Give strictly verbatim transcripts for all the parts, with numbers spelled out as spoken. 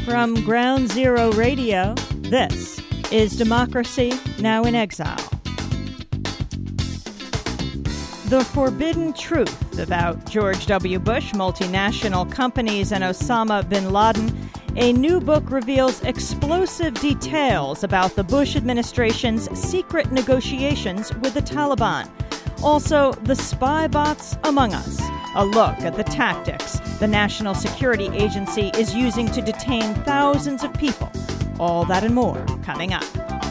From Ground Zero Radio, this is Democracy Now! In Exile. The forbidden truth about George W. Bush, multinational companies, and Osama bin Laden. A new book reveals explosive details about the Bush administration's secret negotiations with the Taliban. Also, the spy bots among us. A look at the tactics the National Security Agency is using to detain thousands of people. All that and more coming up.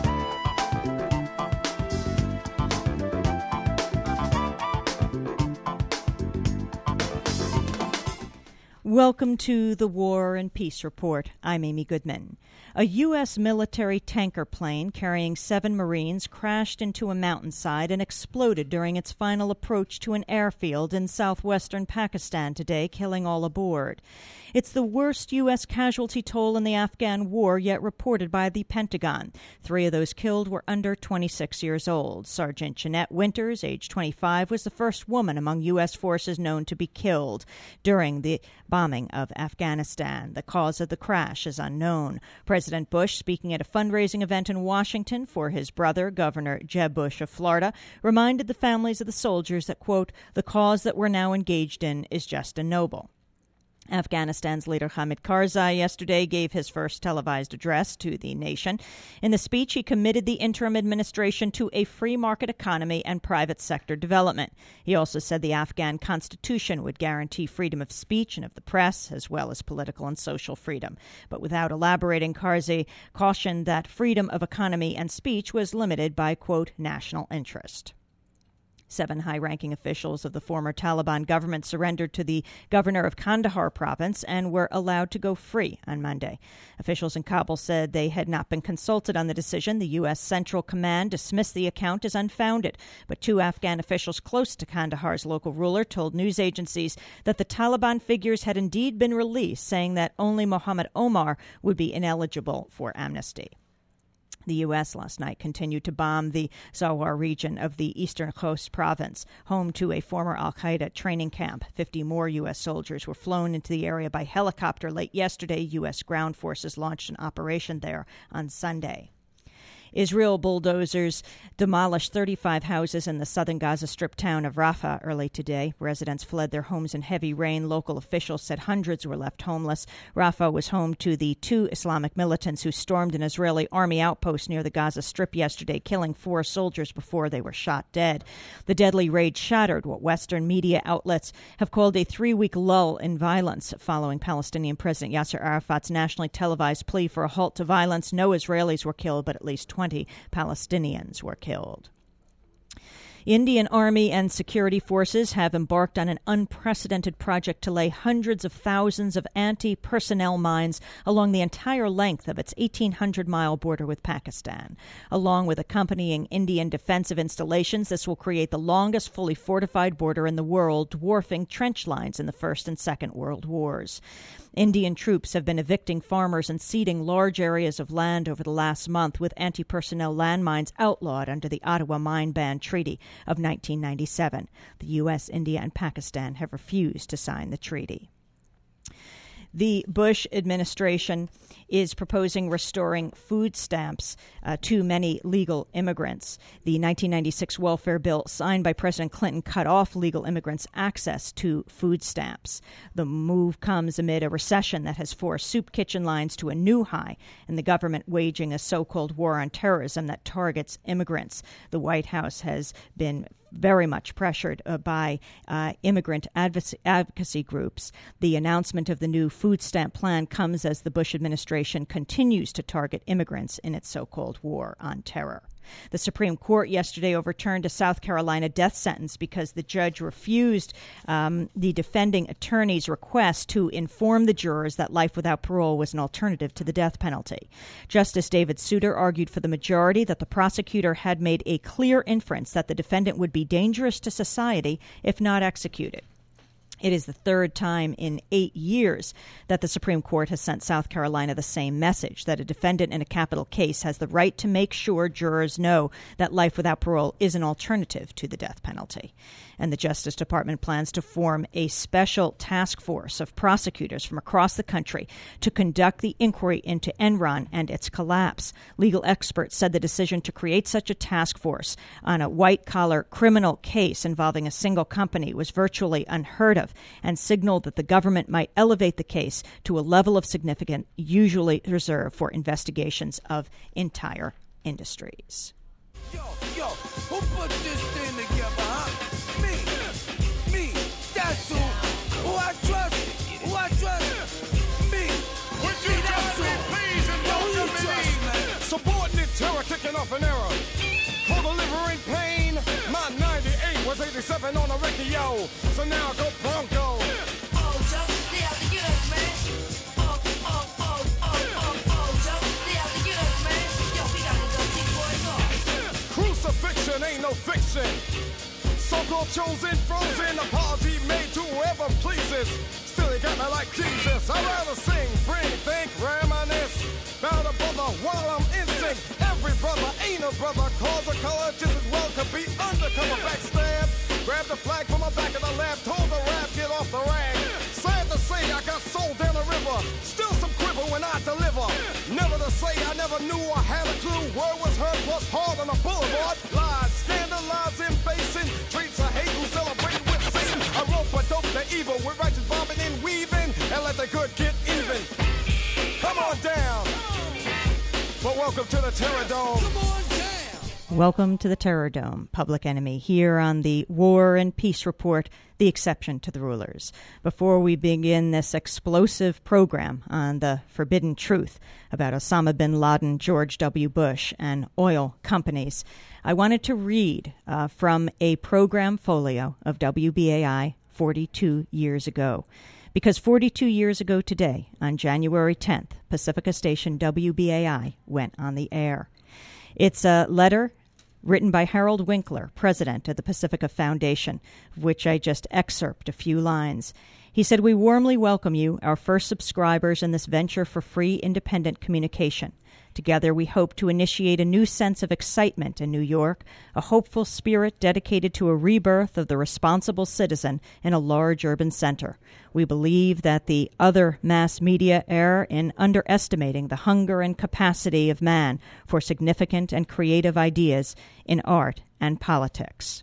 Welcome to the War and Peace Report. I'm Amy Goodman. A U S military tanker plane carrying seven Marines crashed into a mountainside and exploded during its final approach to an airfield in southwestern Pakistan today, killing all aboard. It's the worst U S casualty toll in the Afghan war yet reported by the Pentagon. Three of those killed were under twenty-six years old. Sergeant Jeanette Winters, age twenty-five, was the first woman among U S forces known to be killed during the bombing of Afghanistan. The cause of the crash is unknown. President Bush, speaking at a fundraising event in Washington for his brother, Governor Jeb Bush of Florida, reminded the families of the soldiers that, quote, the cause that we're now engaged in is just and noble. Afghanistan's leader Hamid Karzai yesterday gave his first televised address to the nation. In the speech, he committed the interim administration to a free market economy and private sector development. He also said the Afghan constitution would guarantee freedom of speech and of the press, as well as political and social freedom. But without elaborating, Karzai cautioned that freedom of economy and speech was limited by, quote, national interest. Seven high-ranking officials of the former Taliban government surrendered to the governor of Kandahar province and were allowed to go free on Monday. Officials in Kabul said they had not been consulted on the decision. The U S. Central Command dismissed the account as unfounded, but two Afghan officials close to Kandahar's local ruler told news agencies that the Taliban figures had indeed been released, saying that only Mohammed Omar would be ineligible for amnesty. The U S last night continued to bomb the Zawar region of the eastern Khost province, home to a former al-Qaeda training camp. Fifty more U S soldiers were flown into the area by helicopter late yesterday. U S ground forces launched an operation there on Sunday. Israel bulldozers demolished thirty-five houses in the southern Gaza Strip town of Rafah early today. Residents fled their homes in heavy rain. Local officials said hundreds were left homeless. Rafah was home to the two Islamic militants who stormed an Israeli army outpost near the Gaza Strip yesterday, killing four soldiers before they were shot dead. The deadly raid shattered what Western media outlets have called a three-week lull in violence following Palestinian President Yasser Arafat's nationally televised plea for a halt to violence. No Israelis were killed, but at least twenty Palestinians were killed. Indian Army and security forces have embarked on an unprecedented project to lay hundreds of thousands of anti-personnel mines along the entire length of its eighteen hundred mile border with Pakistan. Along with accompanying Indian defensive installations, this will create the longest fully fortified border in the world, dwarfing trench lines in the First and Second World Wars. Indian troops have been evicting farmers and ceding large areas of land over the last month, with anti-personnel landmines outlawed under the Ottawa Mine Ban Treaty of nineteen ninety-seven. The U S, India, and Pakistan have refused to sign the treaty. The Bush administration is proposing restoring food stamps uh, to many legal immigrants. The nineteen ninety-six welfare bill signed by President Clinton cut off legal immigrants' access to food stamps. The move comes amid a recession that has forced soup kitchen lines to a new high and the government waging a so-called war on terrorism that targets immigrants. The White House has been very much pressured uh, by uh, immigrant advocacy, advocacy groups. The announcement of the new food stamp plan comes as the Bush administration continues to target immigrants in its so-called war on terror. The Supreme Court yesterday overturned a South Carolina death sentence because the judge refused um, the defending attorney's request to inform the jurors that life without parole was an alternative to the death penalty. Justice David Souter argued for the majority that the prosecutor had made a clear inference that the defendant would be dangerous to society if not executed. It is the third time in eight years that the Supreme Court has sent South Carolina the same message, that a defendant in a capital case has the right to make sure jurors know that life without parole is an alternative to the death penalty. And the Justice Department plans to form a special task force of prosecutors from across the country to conduct the inquiry into Enron and its collapse. Legal experts said the decision to create such a task force on a white-collar criminal case involving a single company was virtually unheard of and signaled that the government might elevate the case to a level of significance usually reserved for investigations of entire industries. Yo, yo, who put this thing together, huh? Me, me, that's who, who I trust, who I trust, me. Would you me, trust me, please, and welcome me? Subordinate terror kicking off an era. For delivering pain, my ninety-eight was eighty-seven on a Ricky, yo. So now go Bronco. Oh, Joe, they have to get us, man. Oh, oh, oh, oh, oh, oh, Joe, they have to get us, man. Yo, we gotta go keep boys off. Crucifixion ain't no fiction. So-called chosen, frozen, apology made to whoever pleases. Still, he got me like Jesus. I'd rather sing, bring, think, reminisce about a brother while I'm in sync. Every brother ain't a brother, cause a color just as well could be undercover backstab. Grab the flag from the back of the lab, told the rap, get off the rag. Sad to say, I got sold down the river. Still some quiver when I deliver. Never to say I never knew or had a clue. Word was heard plus hard on the boulevard. Lies, scandalizing, basing. Treats of hate who celebrate with Satan. I rope a dope the evil with righteous bombing and weaving. And let the good get even. Come on down. But welcome to the Terror Dome. Come on down. Welcome to the Terror Dome, Public Enemy, here on the War and Peace Report, the exception to the rulers. Before we begin this explosive program on the forbidden truth about Osama bin Laden, George W. Bush, and oil companies, I wanted to read uh, from a program folio of W B A I forty-two years ago. Because forty-two years ago today, on January tenth, Pacifica station W B A I went on the air. It's a letter written by Harold Winkler, president of the Pacifica Foundation, of which I just excerpt a few lines. He said, "We warmly welcome you, our first subscribers in this venture for free, independent communication. Together, we hope to initiate a new sense of excitement in New York, a hopeful spirit dedicated to a rebirth of the responsible citizen in a large urban center. We believe that the other mass media err in underestimating the hunger and capacity of man for significant and creative ideas in art and politics.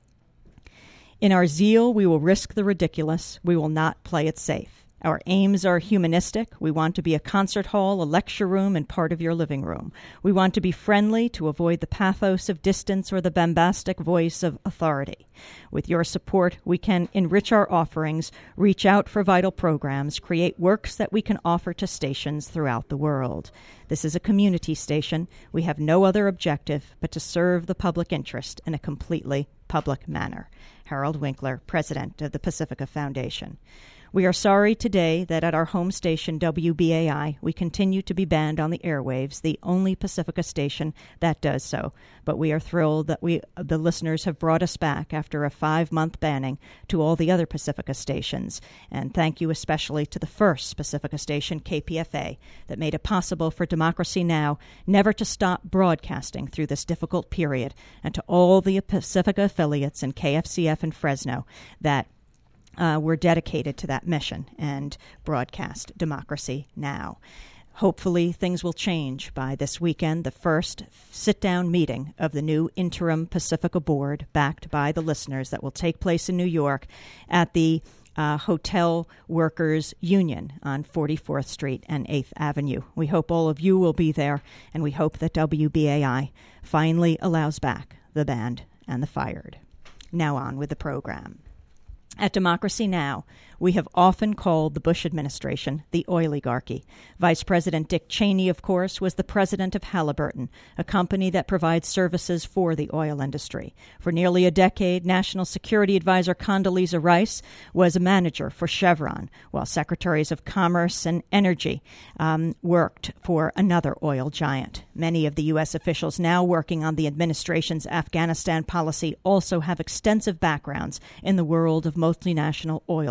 In our zeal, we will risk the ridiculous. We will not play it safe. Our aims are humanistic. We want to be a concert hall, a lecture room, and part of your living room. We want to be friendly to avoid the pathos of distance or the bombastic voice of authority. With your support, we can enrich our offerings, reach out for vital programs, create works that we can offer to stations throughout the world. This is a community station. We have no other objective but to serve the public interest in a completely public manner." Harold Winkler, president of the Pacifica Foundation. We are sorry today that at our home station, W B A I, we continue to be banned on the airwaves, the only Pacifica station that does so. But we are thrilled that we, the listeners have brought us back after a five-month banning to all the other Pacifica stations. And thank you especially to the first Pacifica station, K P F A, that made it possible for Democracy Now! Never to stop broadcasting through this difficult period, and to all the Pacifica affiliates and K F C F and Fresno that Uh, we're dedicated to that mission and broadcast Democracy Now! Hopefully things will change by this weekend, the first sit-down meeting of the new interim Pacifica board, backed by the listeners, that will take place in New York at the uh, Hotel Workers Union on forty-fourth Street and eighth Avenue. We hope all of you will be there, and we hope that W B A I finally allows back the banned and the fired. Now on with the program. At Democracy Now!, we have often called the Bush administration the oiligarchy. Vice President Dick Cheney, of course, was the president of Halliburton, a company that provides services for the oil industry. For nearly a decade, National Security Advisor Condoleezza Rice was a manager for Chevron, while Secretaries of Commerce and Energy um, worked for another oil giant. Many of the U S officials now working on the administration's Afghanistan policy also have extensive backgrounds in the world of multinational oil giants.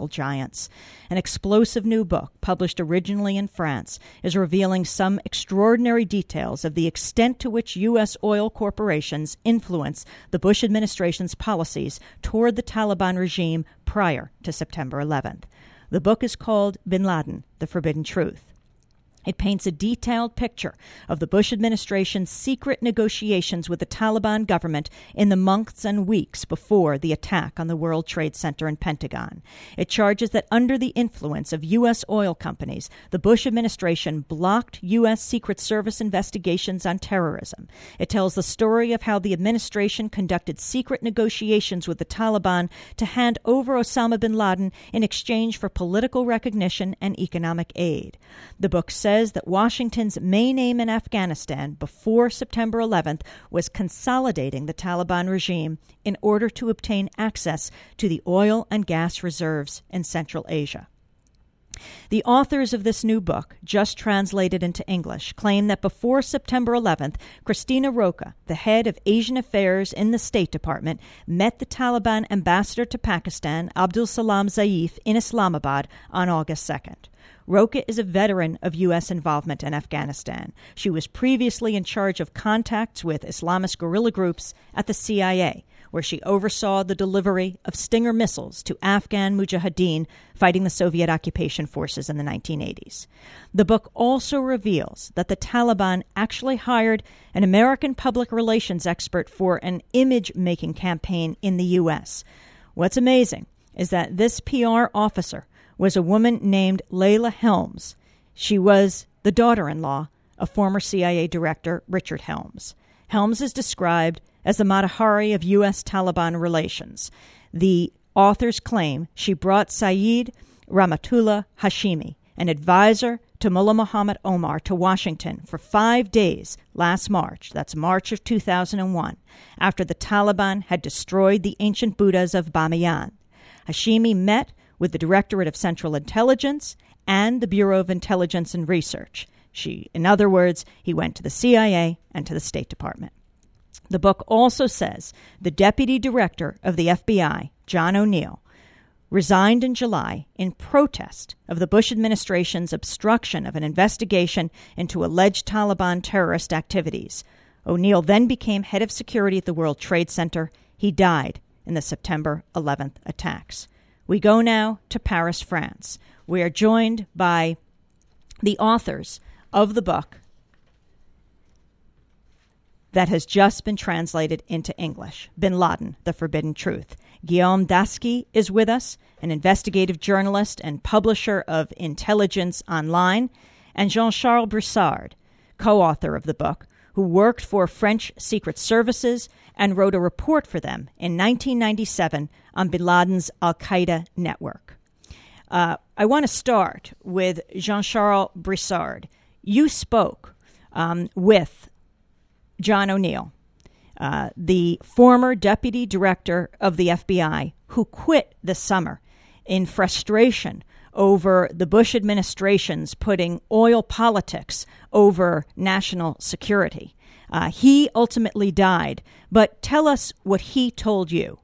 Science. An explosive new book, published originally in France, is revealing some extraordinary details of the extent to which U S oil corporations influence the Bush administration's policies toward the Taliban regime prior to September eleventh. The book is called Bin Laden, The Forbidden Truth. It paints a detailed picture of the Bush administration's secret negotiations with the Taliban government in the months and weeks before the attack on the World Trade Center and Pentagon. It charges that under the influence of U S oil companies, the Bush administration blocked U S Secret Service investigations on terrorism. It tells the story of how the administration conducted secret negotiations with the Taliban to hand over Osama bin Laden in exchange for political recognition and economic aid. The book says says that Washington's main aim in Afghanistan before September eleventh was consolidating the Taliban regime in order to obtain access to the oil and gas reserves in Central Asia. The authors of this new book, just translated into English, claim that before September eleventh, Christina Roca, the head of Asian Affairs in the State Department, met the Taliban ambassador to Pakistan, Abdul Salam Zaif, in Islamabad on August second. Roca is a veteran of U S involvement in Afghanistan. She was previously in charge of contacts with Islamist guerrilla groups at the C I A, where she oversaw the delivery of Stinger missiles to Afghan mujahideen fighting the Soviet occupation forces in the nineteen eighties. The book also reveals that the Taliban actually hired an American public relations expert for an image-making campaign in the U S. What's amazing is that this P R officer was a woman named Layla Helms. She was the daughter-in-law of former C I A Director Richard Helms. Helms is described as the Matahari of U S Taliban relations. The authors claim she brought Saeed Rahmatullah Hashimi, an advisor to Mullah Muhammad Omar, to Washington for five days last March, that's March of two thousand one, after the Taliban had destroyed the ancient Buddhas of Bamiyan. Hashimi met with the Directorate of Central Intelligence and the Bureau of Intelligence and Research. She, in other words, he went to the C I A and to the State Department. The book also says the Deputy Director of the F B I, John O'Neill, resigned in July in protest of the Bush administration's obstruction of an investigation into alleged Taliban terrorist activities. O'Neill then became head of security at the World Trade Center. He died in the September eleventh attacks. We go now to Paris, France. We are joined by the authors of the book that has just been translated into English, Bin Laden, The Forbidden Truth. Guillaume Dasky is with us, an investigative journalist and publisher of Intelligence Online, and Jean-Charles Brissard, co-author of the book, who worked for French secret services and wrote a report for them in nineteen ninety-seven on bin Laden's al-Qaeda network. Uh, I want to start with Jean-Charles Brissard. You spoke um, with John O'Neill, uh, the former deputy director of the F B I, who quit this summer in frustration over the Bush administration's putting oil politics over national security. Uh, he ultimately died, but tell us what he told you.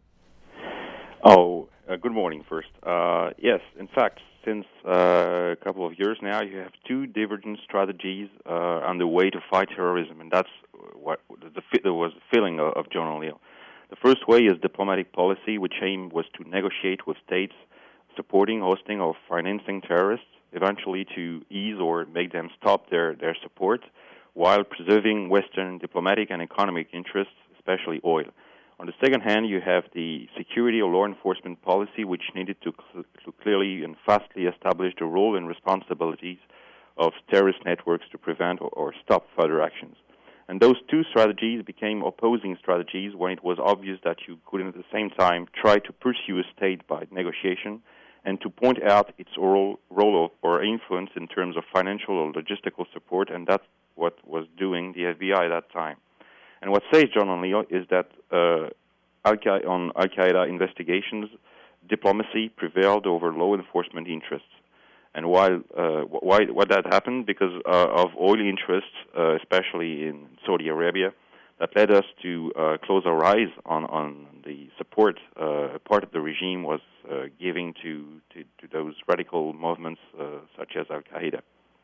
Oh, uh, good morning first. Uh, yes, in fact, since uh, a couple of years now, you have two divergent strategies uh, on the way to fight terrorism, and that's what the, the was the feeling of, of John O'Neill. The first way is diplomatic policy, which aim was to negotiate with states supporting, hosting, or financing terrorists, eventually to ease or make them stop their, their support, while preserving Western diplomatic and economic interests, especially oil. On the second hand, you have the security or law enforcement policy, which needed to, cl- to clearly and fastly establish the role and responsibilities of terrorist networks to prevent or, or stop further actions. And those two strategies became opposing strategies when it was obvious that you couldn't at the same time try to pursue a state by negotiation and to point out its role, role or influence in terms of financial or logistical support, and that's what was doing the F B I at that time. And what says John O'Neill is that uh, Al-Qaeda, on Al-Qaeda investigations, diplomacy prevailed over law enforcement interests. And while uh, why what that happened because uh, of oil interests, uh, especially in Saudi Arabia, that led us to uh, close our eyes on, on the support uh, part of the regime was uh, giving to, to, to those radical movements uh, such as Al-Qaeda.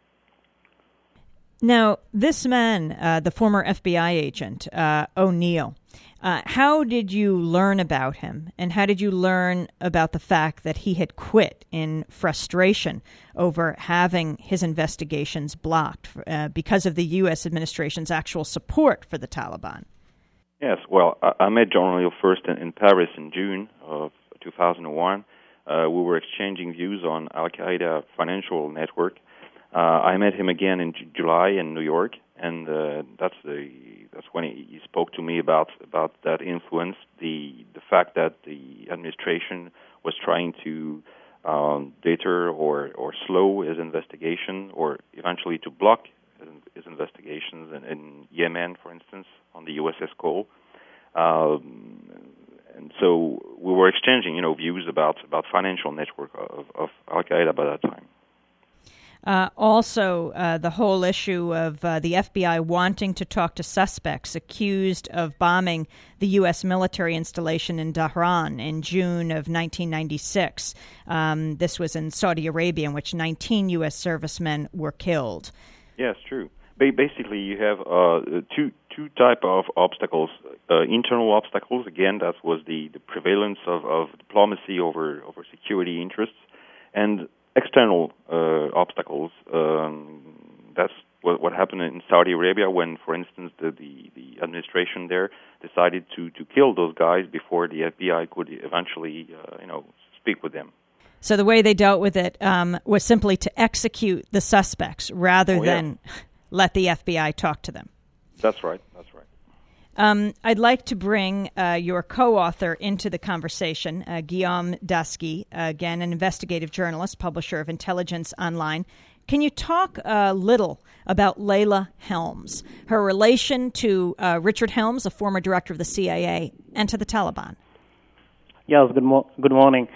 Now, this man, uh, the former F B I agent, uh, O'Neill, uh, how did you learn about him, and how did you learn about the fact that he had quit in frustration over having his investigations blocked uh, because of the U S administration's actual support for the Taliban? Yes, well, I, I met John O'Neill first in, in Paris in June of two thousand one. Uh, we were exchanging views on Al-Qaeda financial network. Uh, I met him again in J- July in New York, and uh, that's the that's when he, he spoke to me about about that influence, the the fact that the administration was trying to um, deter or or slow his investigation, or eventually to block his, his investigations in, in Yemen, for instance, on the U S S Cole. Um, and so we were exchanging, you know, views about about financial network of, of Al Qaeda by that time. Uh, also, uh, the whole issue of uh, the F B I wanting to talk to suspects accused of bombing the U S military installation in Dhahran in June of nineteen ninety-six. Um, this was in Saudi Arabia, in which nineteen U S servicemen were killed. Yes, true. Ba- basically, you have uh, two two type of obstacles. Uh, internal obstacles, again, that was the, the prevalence of, of diplomacy over, over security interests, and external uh, obstacles. Um, that's what, what happened in Saudi Arabia when, for instance, the, the, the administration there decided to, to kill those guys before the F B I could eventually, uh, you know, speak with them. So the way they dealt with it um, was simply to execute the suspects rather Oh, yeah. than let the F B I talk to them. That's right. That's right. Um, I'd like to bring uh, your co-author into the conversation, uh, Guillaume Dasky, uh, again, an investigative journalist, publisher of Intelligence Online. Can you talk a little about Layla Helms, her relation to uh, Richard Helms, a former director of the C I A, and to the Taliban? Yes, good, mo- good morning.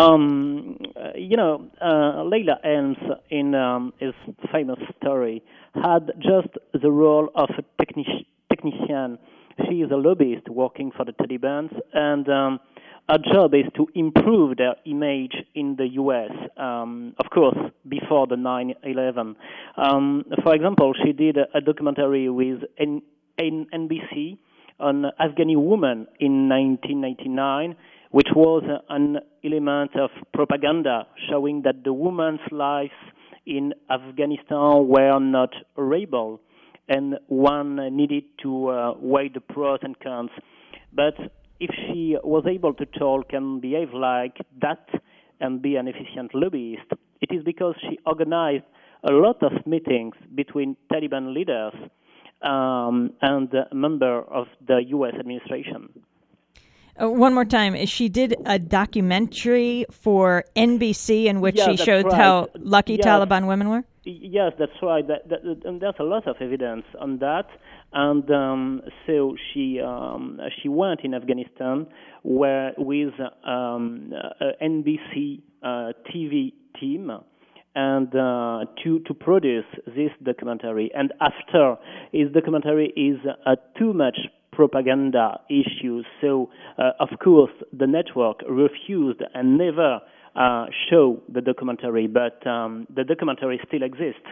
Um, uh, you know, uh, Layla Helms, in um, his famous story, had just the role of a technici- technician. She is a lobbyist working for the Taliban, and um, her job is to improve their image in the U S, um, of course, before the nine eleven. Um, for example, she did a, a documentary with N- N- N B C on Afghani woman in nineteen ninety-nine, which was an element of propaganda showing that the women's lives in Afghanistan were not horrible, and one needed to uh, weigh the pros and cons. But if she was able to talk and behave like that and be an efficient lobbyist, it is because she organized a lot of meetings between Taliban leaders um, and a member of the U S administration. Uh, one more time, she did a documentary for N B C in which Yeah, she that's showed right. how lucky Yes. Taliban women were? Yes, that's right. That, that, and there's a lot of evidence on that. And um, so she um, she went in Afghanistan where with um, a N B C uh, T V team and uh, to to produce this documentary. And after his documentary is uh, too much propaganda issues. So uh, of course the network refused and never Uh, show the documentary, but um, the documentary still exists.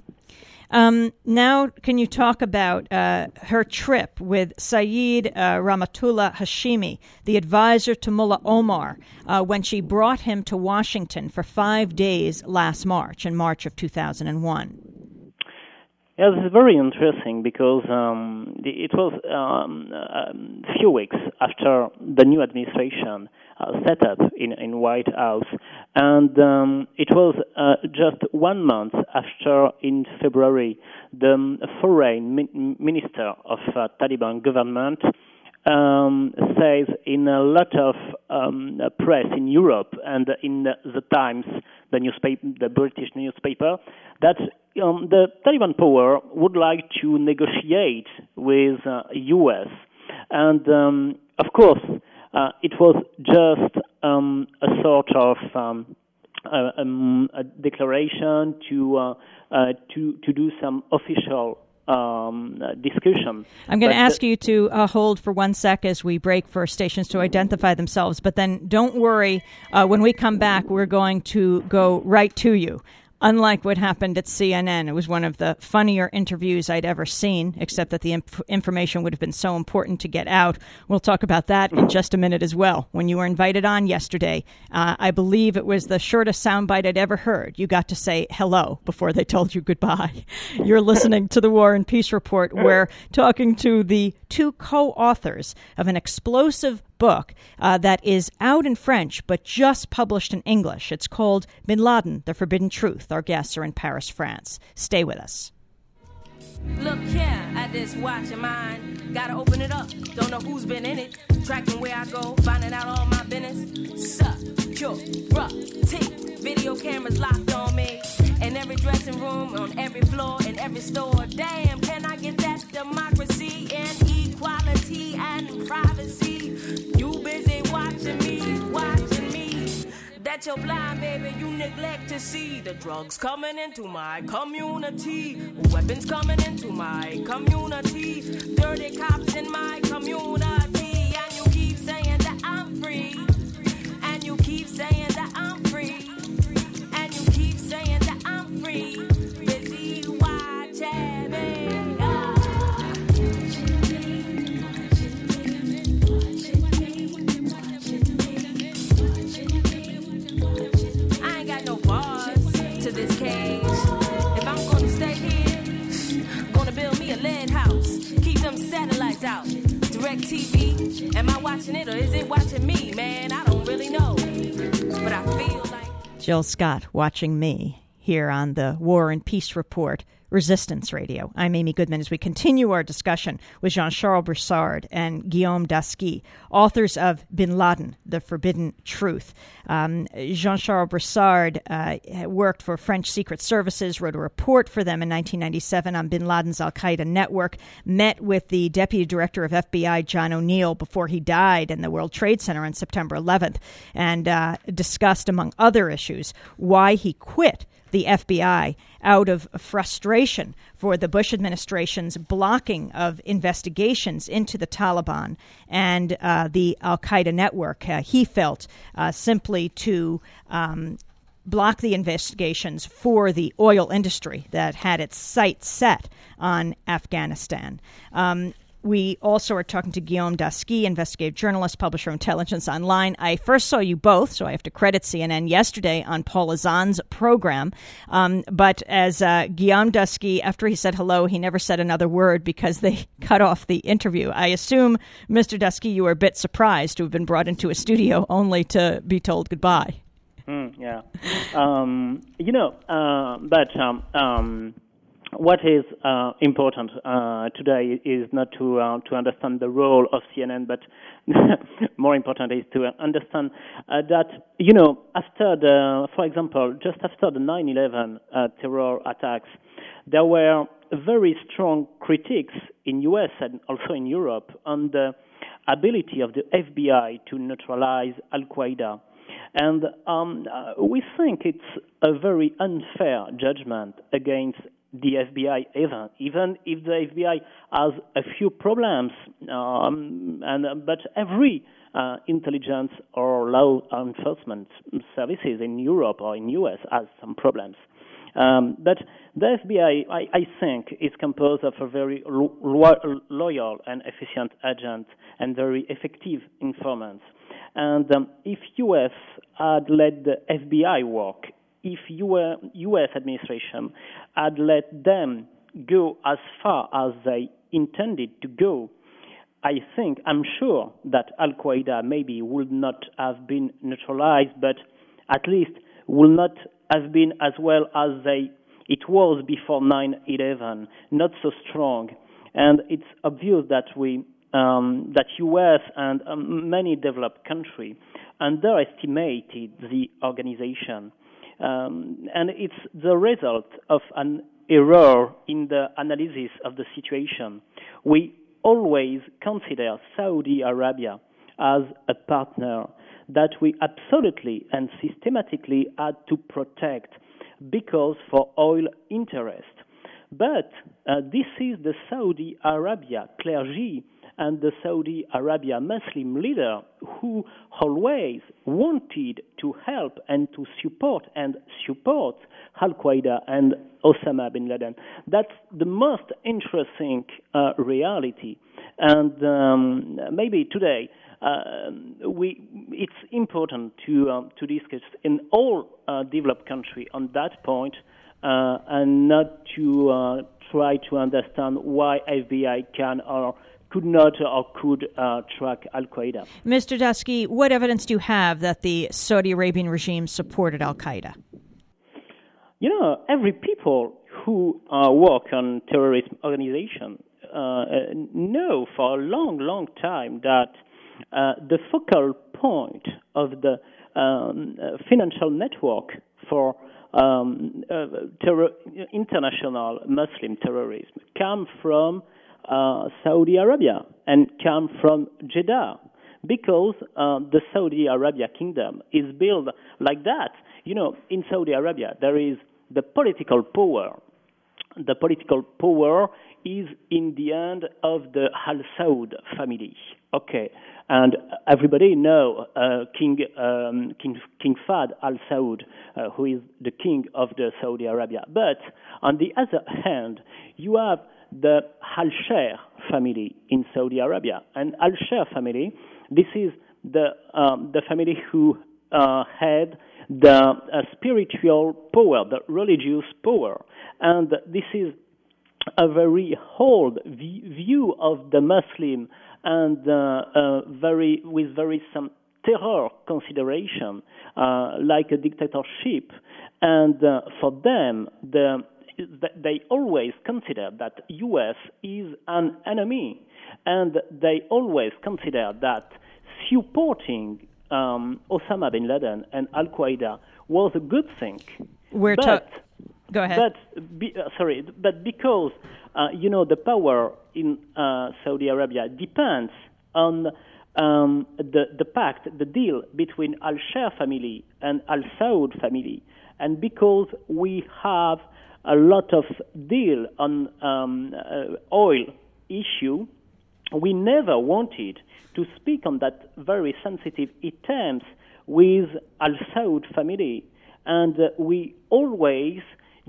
Um, now, can you talk about uh, her trip with Saeed uh, Rahmatullah Hashimi, the advisor to Mullah Omar, uh, when she brought him to Washington for five days last March, in March of two thousand one? Yeah, this is very interesting because um, the, it was um, a few weeks after the new administration uh, set up in, in White House, and um, it was uh, just one month after, in February, the foreign min- minister of uh, Taliban government um, says in a lot of um, press in Europe and in the, the Times, the newspaper, the British newspaper, that um, the Taliban power would like to negotiate with uh, U S. And um, of course, uh, it was just um, a sort of um, a, um, a declaration to uh, uh, to to do some official um, discussion. I'm going to But ask the, you to uh, hold for one sec as we break for stations to identify themselves, but then don't worry. Uh, when we come back, we're going to go right to you. Unlike what happened at C N N, it was one of the funnier interviews I'd ever seen, except that the inf- information would have been so important to get out. We'll talk about that in just a minute as well. When you were invited on yesterday, uh, I believe it was the shortest soundbite I'd ever heard. You got to say hello before they told you goodbye. You're listening to the War and Peace Report. We're talking to the two co-authors of an explosive book uh, that is out in French but just published in English. It's called Bin Laden, The Forbidden Truth. Our guests are in Paris, France. Stay with us. Look here at this watch of mine. Gotta open it up. Don't know who's been in it. Tracking where I go, finding out all my business. Security. Video cameras locked on me. In every dressing room, on every floor, in every store. Damn, can I get that democracy and equality and privacy? You busy watching me, watching me. That you're blind, baby, you neglect to see the drugs coming into my community, weapons coming into my community, dirty cops in my community, and you keep saying that I'm free, and you keep saying that I'm free, and you keep saying that I'm free, busy watching me. This cage. If I'm gonna stay here, gonna build me a lead house, keep them satellites out. Direct T V, am I watching it or is it watching me? Man, I don't really know, but I feel like Jill Scott watching me here on the War and Peace Report, Resistance Radio. I'm Amy Goodman as we continue our discussion with Jean-Charles Brassard and Guillaume Dasky, authors of Bin Laden, The Forbidden Truth. Um, Jean-Charles Brassard uh, worked for French Secret Services, wrote a report for them in nineteen ninety-seven on Bin Laden's al-Qaeda network, met with the Deputy Director of F B I, John O'Neill, before he died in the World Trade Center on September eleventh, and uh, discussed, among other issues, why he quit the F B I out of frustration for the Bush administration's blocking of investigations into the Taliban and uh, the al-Qaeda network. Uh, he felt uh, simply to um, block the investigations for the oil industry that had its sights set on Afghanistan. Um, We also are talking to Guillaume Dasky, investigative journalist, publisher of Intelligence Online. I first saw you both, so I have to credit C N N, yesterday on Paul Azan's program. Um, but as uh, Guillaume Dasky, after he said hello, he never said another word because they cut off the interview. I assume, Mister Dasky, you were a bit surprised to have been brought into a studio only to be told goodbye. Mm, yeah. Um, you know, uh, but... Um, um, What is uh, important uh, today is not to uh, to understand the role of C N N, but more important is to understand uh, that, you know, after the, for example, just after the nine eleven uh, terror attacks, there were very strong critiques in U S and also in Europe on the ability of the F B I to neutralize Al-Qaeda. And um, uh, we think it's a very unfair judgment against the F B I, even even if the F B I has a few problems, um, and uh, but every uh, intelligence or law enforcement services in Europe or in U S has some problems. Um, but the F B I, I, I think, is composed of a very lo- lo- loyal and efficient agent and very effective informants. And um, if U S had let the F B I work, if U S administration had let them go as far as they intended to go, I think, I'm sure that Al-Qaeda maybe would not have been neutralized, but at least will not have been as well as they it was before nine eleven, not so strong. And it's obvious that we um, that U S and um, many developed countries underestimated the organization. Um, and it's the result of an error in the analysis of the situation. We always consider Saudi Arabia as a partner that we absolutely and systematically had to protect because for oil interest. But uh, this is the Saudi Arabia clergy and the Saudi Arabia Muslim leader who always wanted to help and to support and support Al-Qaeda and Osama bin Laden. That's the most interesting uh, reality. And um, maybe today uh, we it's important to um, to discuss in all uh, developed countries on that point uh, and not to uh, try to understand why F B I can or could not or could uh, track Al-Qaeda. Mister Dusky, what evidence do you have that the Saudi Arabian regime supported Al-Qaeda? You know, every people who uh, work on terrorist organization uh, know for a long, long time that uh, the focal point of the um, uh, financial network for um, uh, terror, international Muslim terrorism come from Uh, Saudi Arabia and come from Jeddah because uh, the Saudi Arabia kingdom is built like that. You know, in Saudi Arabia there is the political power. The political power is in the hand of the Al Saud family. Okay, and everybody know uh, King um, King King Fahd Al Saud, uh, who is the king of the Saudi Arabia. But on the other hand, you have the Al-Shair family in Saudi Arabia. And Al-Shair family, this is the um, the family who uh, had the uh, spiritual power, the religious power. And this is a very old v- view of the Muslim and uh, uh, very with very some terror consideration, uh, like a dictatorship. And uh, for them, the they always consider that U S is an enemy, and they always consider that supporting um, Osama bin Laden and Al-Qaeda was a good thing. We're but, ta- Go ahead. But be, uh, sorry, but because uh, you know the power in uh, Saudi Arabia depends on um, the the pact, the deal between Al-Shair family and Al Saud family, and because we have a lot of deal on um, uh, oil issue, we never wanted to speak on that very sensitive terms with Al Saud family, and uh, we always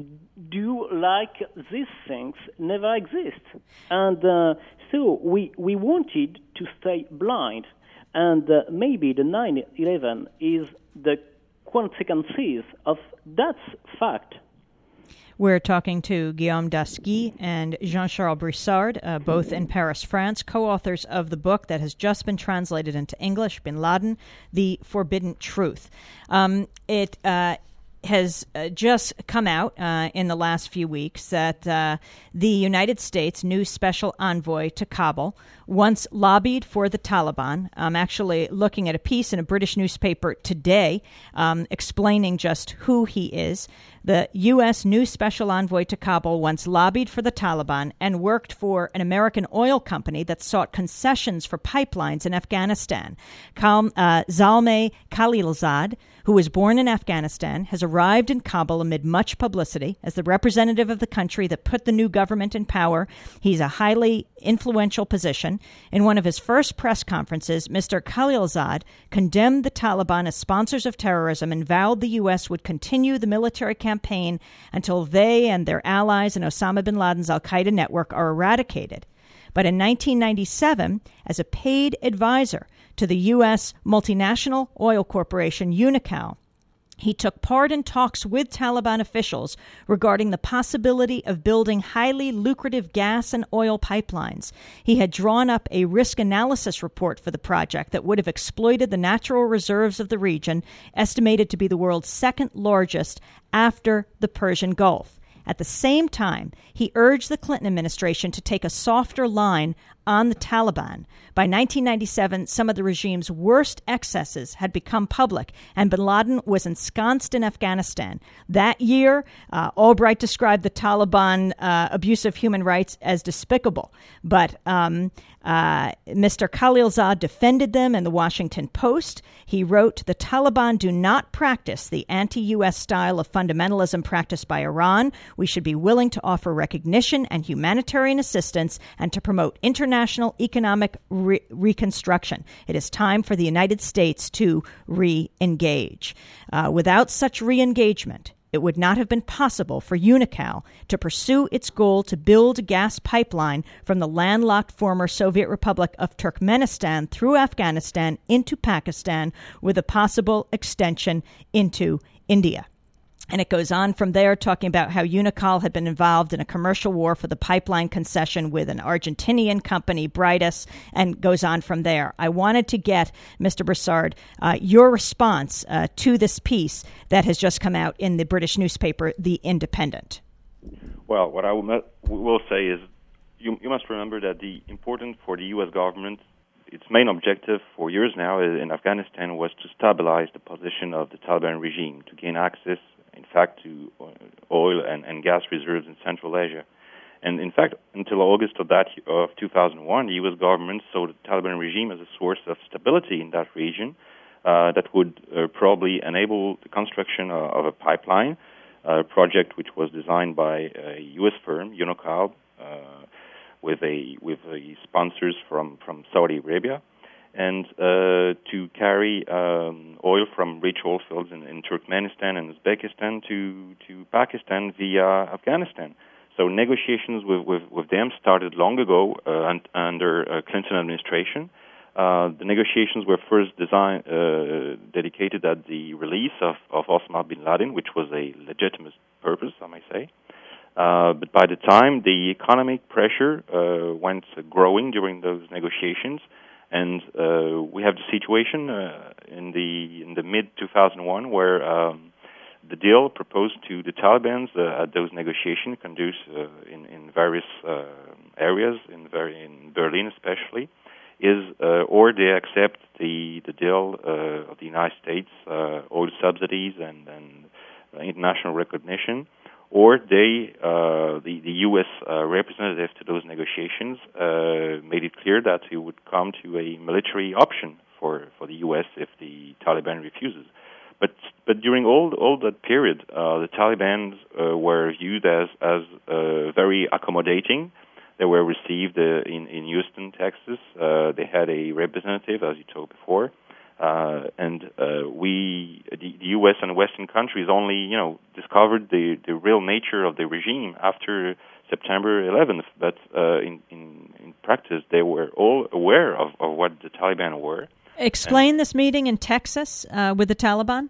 do like these things never exist, and uh, so we we wanted to stay blind, and uh, maybe the nine eleven is the consequences of that fact. We're talking to Guillaume Dasky and Jean-Charles Brissard, uh, both in Paris, France, co-authors of the book that has just been translated into English, Bin Laden, The Forbidden Truth. Um, it uh, has uh, just come out uh, in the last few weeks that uh, the United States' new special envoy to Kabul once lobbied for the Taliban. I'm actually looking at a piece in a British newspaper today um, explaining just who he is. The U S new special envoy to Kabul once lobbied for the Taliban and worked for an American oil company that sought concessions for pipelines in Afghanistan. Kal- uh, Zalmay Khalilzad, who was born in Afghanistan, has arrived in Kabul amid much publicity as the representative of the country that put the new government in power. He's a highly influential position. In one of his first press conferences, Mister Khalilzad condemned the Taliban as sponsors of terrorism and vowed the U S would continue the military campaign until they and their allies in Osama bin Laden's al-Qaeda network are eradicated. But in nineteen ninety-seven, as a paid advisor to the U S multinational oil corporation Unocal, he took part in talks with Taliban officials regarding the possibility of building highly lucrative gas and oil pipelines. He had drawn up a risk analysis report for the project that would have exploited the natural reserves of the region, estimated to be the world's second largest after the Persian Gulf. At the same time, he urged the Clinton administration to take a softer line on the Taliban. By nineteen ninety-seven, some of the regime's worst excesses had become public, and bin Laden was ensconced in Afghanistan. That year, uh, Albright described the Taliban uh, abuse of human rights as despicable. But um, uh, Mister Khalilzad defended them in the Washington Post. He wrote, "The Taliban do not practice the anti-U S style of fundamentalism practiced by Iran. We should be willing to offer recognition and humanitarian assistance and to promote international economic re- reconstruction. It is time for the United States to re-engage." Uh, without such re-engagement, it would not have been possible for UNICAL to pursue its goal to build a gas pipeline from the landlocked former Soviet Republic of Turkmenistan through Afghanistan into Pakistan, with a possible extension into India. And it goes on from there, talking about how UNICAL had been involved in a commercial war for the pipeline concession with an Argentinian company, Bridas, and goes on from there. I wanted to get, Mister Broussard, uh, your response uh, to this piece that has just come out in the British newspaper, The Independent. Well, what I will, will say is you, you must remember that the important for the U S government, its main objective for years now in Afghanistan was to stabilize the position of the Taliban regime, to gain access, in fact, to oil and, and gas reserves in Central Asia. And in fact, until August of that of two thousand one, the U S government saw the Taliban regime as a source of stability in that region uh, that would uh, probably enable the construction of, of a pipeline, a project which was designed by a U S firm, UNICAL, uh, with a with a sponsors from, from Saudi Arabia, and uh, to carry um, oil from rich oil fields in, in Turkmenistan and Uzbekistan to, to Pakistan via Afghanistan. So negotiations with, with, with them started long ago uh, and, under uh, Clinton administration. Uh, the negotiations were first designed, uh, dedicated at the release of, of Osama bin Laden, which was a legitimate purpose, I may say. Uh, but by the time the economic pressure uh, went growing during those negotiations, and uh, we have the situation uh, in the in the mid two thousand one where um, the deal proposed to the Taliban uh, at those negotiations, conduced uh, in in various uh, areas, in very in Berlin especially, is uh, or they accept the the deal uh, of the United States, uh, oil subsidies and and international recognition, or they, uh, the, the U S uh, representative to those negotiations uh, made it clear that he would come to a military option for, for the U S if the Taliban refuses. But but during all all that period, uh, the Taliban uh, were viewed as as uh, very accommodating. They were received uh, in in Houston, Texas. Uh, they had a representative, as you told before. Uh, and uh, we, the, the U S and Western countries, only you know discovered the, the real nature of the regime after September eleventh. But uh, in, in in practice, they were all aware of, of what the Taliban were. Explain and, this meeting in Texas uh, with the Taliban.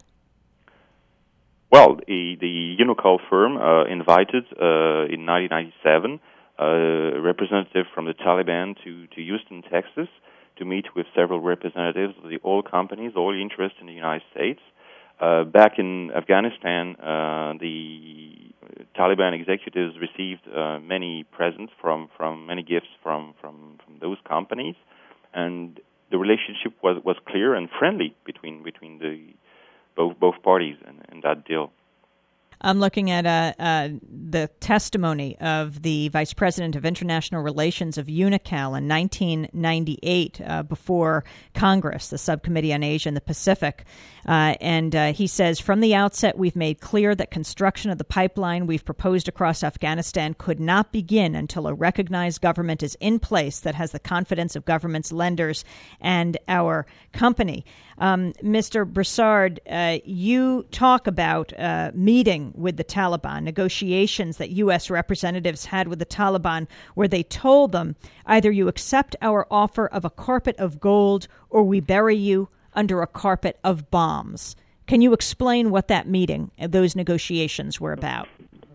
Well, the, the UNICAL firm uh, invited uh, in nineteen ninety-seven uh, a representative from the Taliban to, to Houston, Texas, to meet with several representatives of the oil companies, oil interests in the United States. Uh, back in Afghanistan, uh, the Taliban executives received uh, many presents from, from many gifts from, from, from those companies, and the relationship was, was clear and friendly between between the both both parties in, in that deal. I'm looking at uh, uh, the testimony of the Vice President of International Relations of UNICAL in nineteen ninety-eight uh, before Congress, the Subcommittee on Asia and the Pacific. Uh, and uh, he says, from the outset, we've made clear that construction of the pipeline we've proposed across Afghanistan could not begin until a recognized government is in place that has the confidence of governments, lenders, and our company. Um, Mister Broussard, uh, you talk about uh, meeting with the Taliban, negotiations that U S representatives had with the Taliban, where they told them, either you accept our offer of a carpet of gold or we bury you under a carpet of bombs. Can you explain what that meeting, those negotiations were about?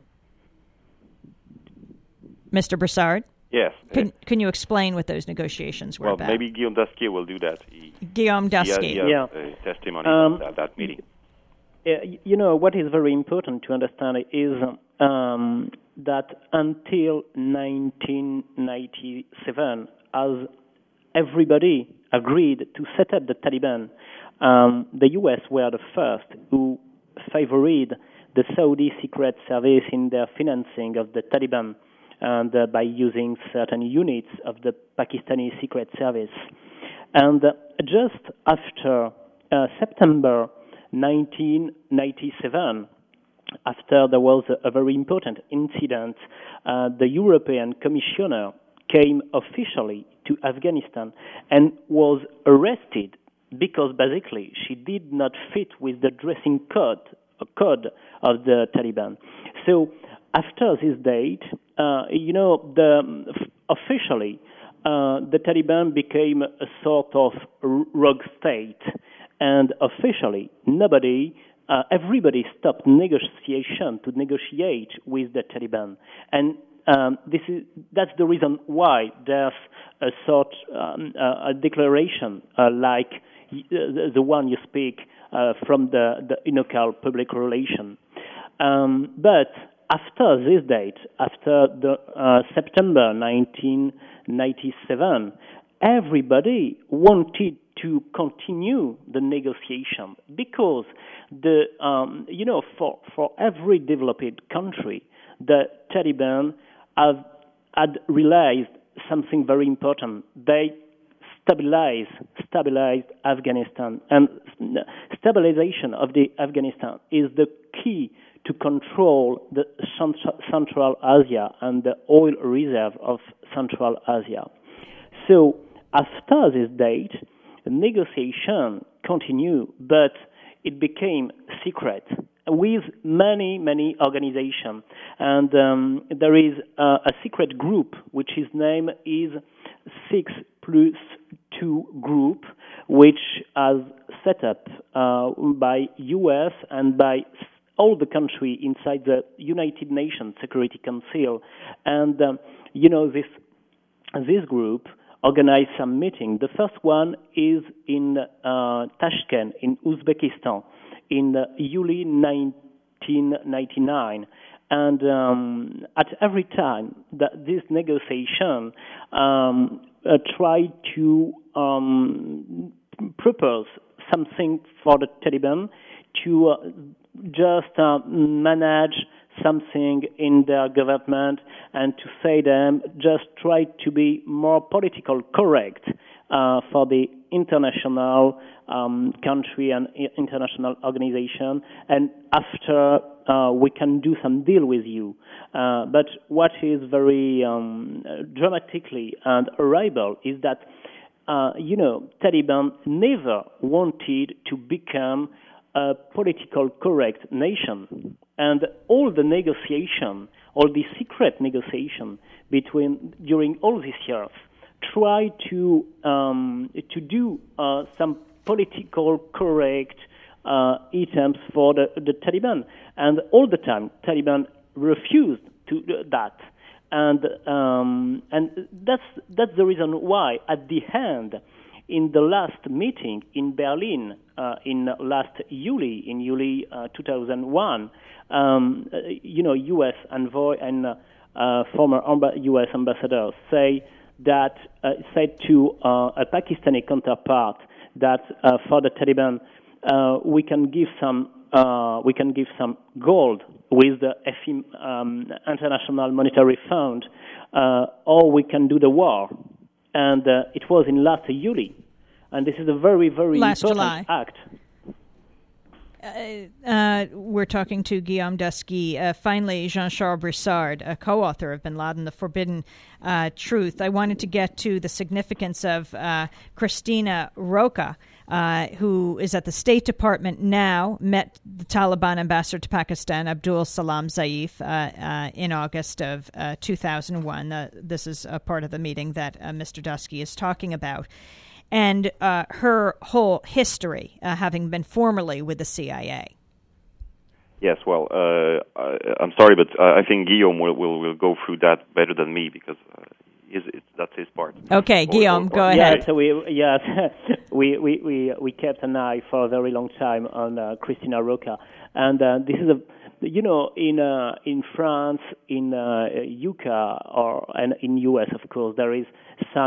Mister Broussard? Yes. Can, can you explain what those negotiations were well, about? Well, maybe Guillaume Dasquier will do that. He, Guillaume Dasquier. He has, he has yeah. a testimony um, at that meeting. You know, what is very important to understand is um, that until nineteen ninety-seven, as everybody agreed to set up the Taliban, um, the U S were the first who favored the Saudi Secret Service in their financing of the Taliban and uh, by using certain units of the Pakistani Secret Service. And uh, just after uh, September nineteen ninety-seven, after there was a, a very important incident, uh, the European Commissioner came officially to Afghanistan and was arrested because basically she did not fit with the dressing code, uh, code of the Taliban. So after this date, uh, you know, the, f- officially uh, the Taliban became a sort of r- rogue state, and officially nobody, uh, everybody stopped negotiation to negotiate with the Taliban, and um, this is that's the reason why there's a sort um, uh, a declaration uh, like the, the one you speak uh, from the the Inokal public relation, um, but after this date, after the uh, September nineteen ninety-seven, everybody wanted to continue the negotiation because the um, you know for for every developed country, the Taliban have had realized something very important. They stabilize stabilized Afghanistan, and stabilization of the Afghanistan is the key to control the Central Asia and the oil reserve of Central Asia. So after this date, negotiation continued, but it became secret with many, many organizations. And um, there is uh, a secret group, which his name is six plus two Group, which is set up uh, by U S and by all the country inside the United Nations Security Council. And, um, you know, this this group organized some meetings. The first one is in uh, Tashkent, in Uzbekistan, in uh, July nineteen ninety-nine. And um, at every time that this negotiation um, uh, tried to um, propose something for the Taliban to uh, just uh, manage something in their government and to say them just try to be more political correct uh, for the international um, country and international organization, and after uh, we can do some deal with you. Uh, but what is very um, dramatically and horrible is that uh, you know Taliban never wanted to become a political correct nation, and all the negotiation, all the secret negotiation between during all these years, try to um, to do uh, some political correct uh, items for the, the Taliban, and all the time Taliban refused to do that, and um, and that's that's the reason why at the end, in the last meeting in Berlin uh, in last July, in July uh, two thousand one, um, you know, U S envoy and uh, uh, former amb- U S ambassadors say that uh, said to uh, a Pakistani counterpart that uh, for the Taliban uh, we can give some uh, we can give some gold with the F I M, um, International Monetary Fund, uh, or we can do the war. And uh, it was in last July, and this is a very, very last important July. act. Uh, uh, we're talking to Guillaume Dusky. Uh, finally, Jean-Charles Brissard, a co-author of Bin Laden, The Forbidden uh, Truth. I wanted to get to the significance of uh, Christina Roca, uh, who is at the State Department now, met the Taliban ambassador to Pakistan, Abdul Salam Zaif, uh, uh, in August of uh, two thousand one. Uh, this is a part of the meeting that uh, Mister Dusky is talking about. And uh, her whole history, uh, having been formerly with the C I A. Yes, well, uh, I, I'm sorry, but uh, I think Guillaume will, will, will go through that better than me because uh, is it, that's his part. Okay, or, Guillaume, or, or, go Yeah, ahead. so we yes we, we, we, we kept an eye for a very long time on uh, Christina Roca, and uh, this is a you know in uh, in France, in uh, U K, or and in U S of course there is some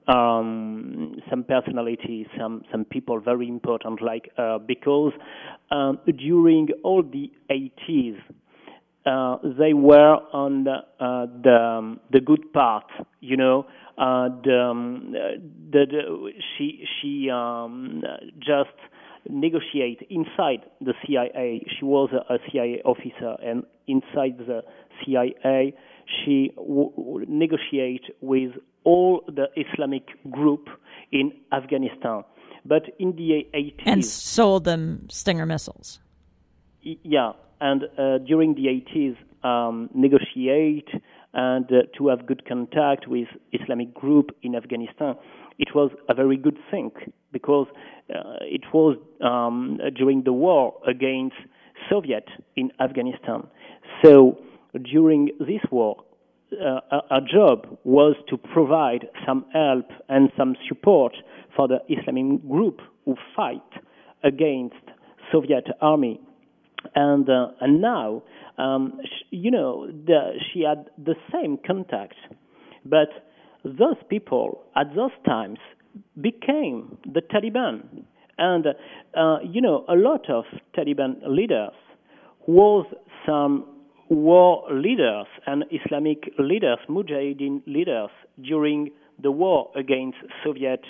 um, some personalities, some some people very important like her, because um, during all the eighties, uh, they were on the uh, the, um, the good part, you know. Uh, the, um, the, the she she um, just negotiate inside the C I A. She was a, a C I A officer, and inside the C I A, she w- w- negotiate with all the Islamic group in Afghanistan. But in the eighties... And sold them Stinger missiles. Y- yeah, and uh, during the eighties, um, negotiate and uh, to have good contact with Islamic group in Afghanistan. It was a very good thing, because uh, it was um, during the war against Soviet in Afghanistan. So during this war, uh, our job was to provide some help and some support for the Islamic group who fight against Soviet army. And uh, and now, um, sh- you know, the, she had the same contact, but those people at those times became the Taliban. And, uh, you know, a lot of Taliban leaders was some war leaders and Islamic leaders, Mujahideen leaders, during the war against Soviet,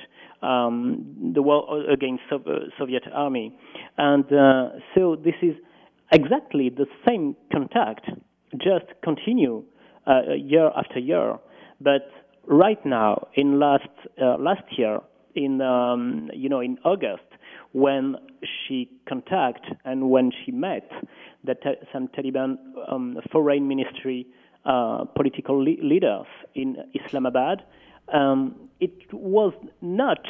um, the war against so- uh, Soviet army. And uh, so this is exactly the same contact, just continue uh, year after year. But right now, in last uh, last year, in um, you know in August, when she contact and when she met the ta- some Taliban um, foreign ministry uh, political le- leaders in Islamabad, um, it was not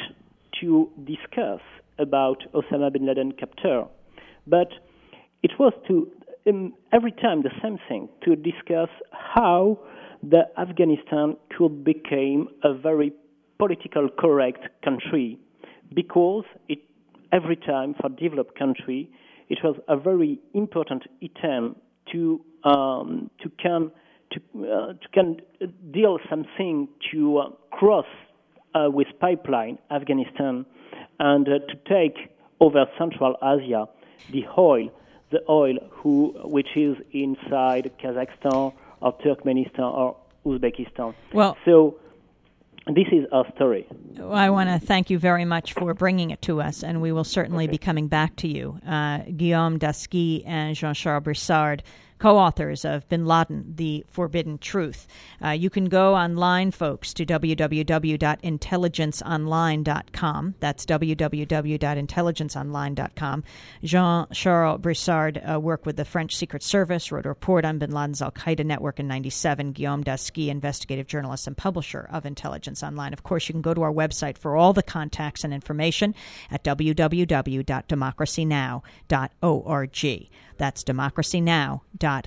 to discuss about Osama bin Laden capture, but it was to um, every time the same thing, to discuss how the Afghanistan could become a very political correct country, because it every time for developed country it was a very important item to um, to can to uh, to can deal something to uh, cross uh, with pipeline Afghanistan and uh, to take over Central Asia the oil. The oil, who which is inside Kazakhstan or Turkmenistan or Uzbekistan. Well, so this is our story. I want to thank you very much for bringing it to us, and we will certainly Okay. be coming back to you. Uh, Guillaume Dasky and Jean-Charles Brissard, co-authors of Bin Laden, The Forbidden Truth. Uh, you can go online, folks, to w w w dot intelligence online dot com. That's w w w dot intelligence online dot com. Jean-Charles Brissard uh, worked with the French Secret Service, wrote a report on Bin Laden's al-Qaeda network in ninety-seven. Guillaume Dasky, investigative journalist and publisher of Intelligence Online. Of course, you can go to our website for all the contacts and information at w w w dot democracy now dot org. That's democracy now dot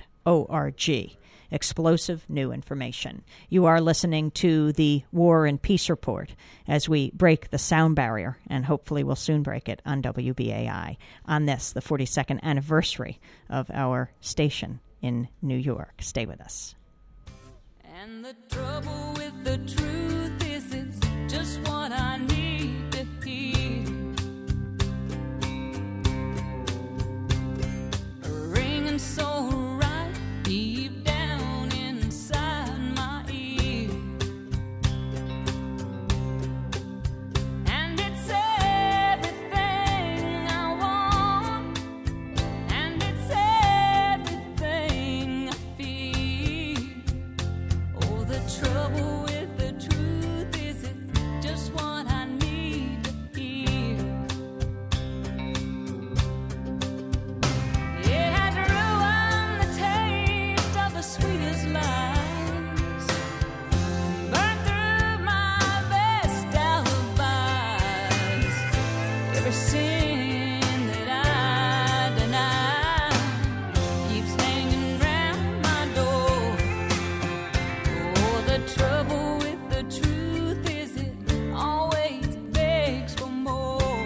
org. Explosive new information. You are listening to the War and Peace Report as we break the sound barrier, and hopefully we'll soon break it on W B A I on this, the forty-second anniversary of our station in New York. Stay with us. And the trouble with the truth is it's just what I need to hear. Ringing so right deep down inside my ear. And it's everything I want. And it's everything I feel. Oh, the trouble with the truth is it's just what I need to hear. It has ruined the taste of the sweetest lies, burned through my best alibis. Every sin that I deny keeps hanging round my door. Oh, the trouble with the truth is it always begs for more.